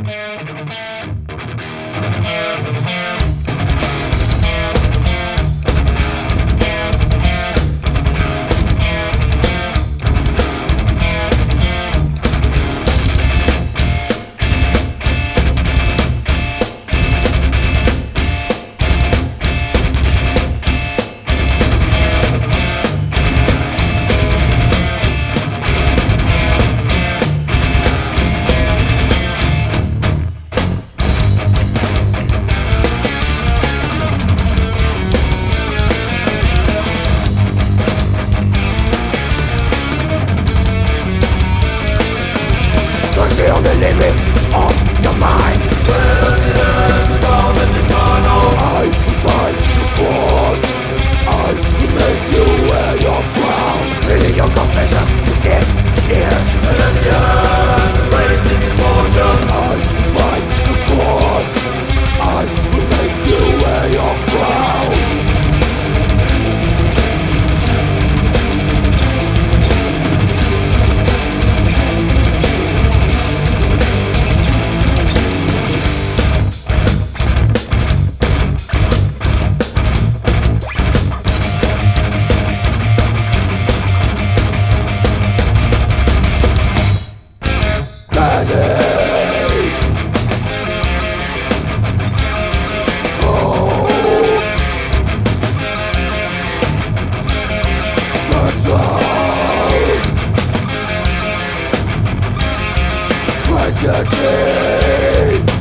Feel the limits of your mind. Where the end is eternal. I will find the cross. I will make you wear your crown. Reading your confessions, you give ears. And at the end, embracing his fortune. I will find the cross. I will make you wear your crown. Tragedy.